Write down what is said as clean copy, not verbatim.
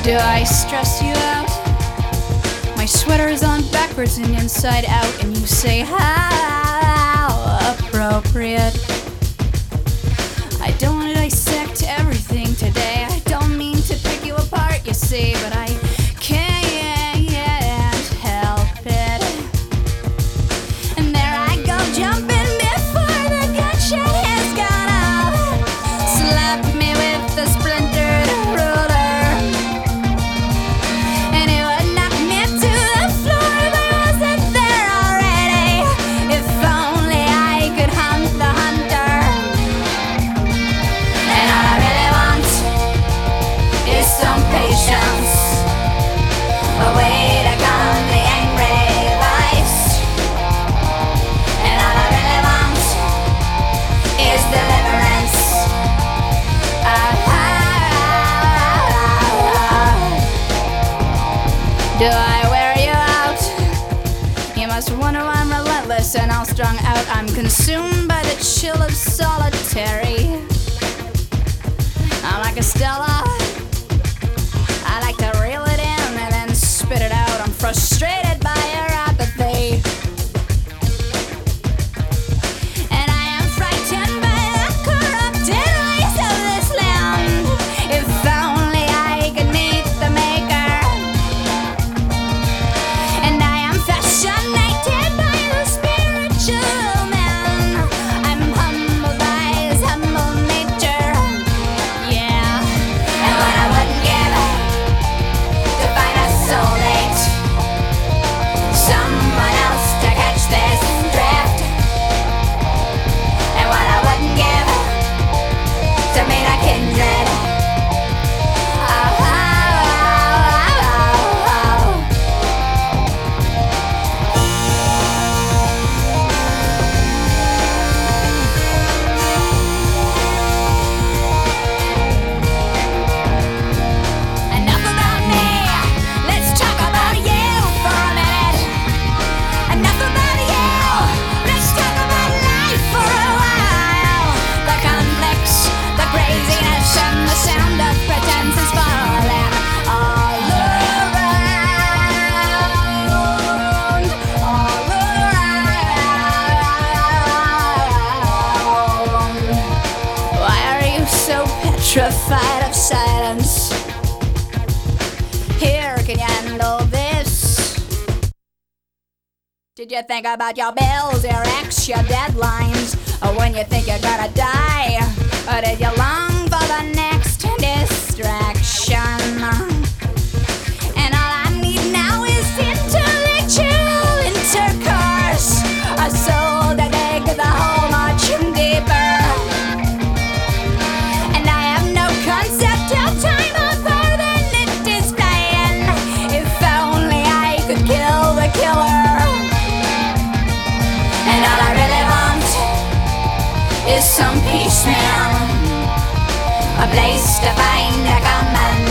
Do I stress you out? My sweater's on backwards and inside out, and you say how appropriate. I don't want to dissect everything today. I don't mean to pick you apart, you see, but I can't help it. And there I go, jumping before the gunshot has gone off. Slap me with the splintered ruler, and it would knock me to the floor, but I wasn't there already. If only I could hunt the hunter. And all I really want is some patience, a way to calm the angry voice. And all I really want is deliverance. Do I wear you out? You must wonder why I'm relentless and all strung out. I'm consumed by the chill of solitary. I'm like a Stella. I like to reel it in and then spit it out. I'm frustrated by your apathy, and I am frightened by the corrupted ways of this land. If only I could meet the maker. And I am fascinated by the spiritual man. I'm humbled by his humble nature. Yeah. And what I wouldn't give to find a soulmate, someone else to catch this drift. And what I wouldn't give to meet a kindred. Enough about me, let's talk about you for a minute. Enough about you, let's talk about life for a while. The conflicts, the craziness, and the sound of pretense is falling all around, all around. Why are you so petrified of silence? Here, can you handle this? Did you think about your bills, your ex, your deadlines, or when you think you're gonna die? Or did you long for the next distraction? And all I need now is intellectual intercourse, a soul to dig the hole much deeper. And I have no concept of time other than it is flying. If only I could kill the killer. And all I really want is some peace, man, a place to find a common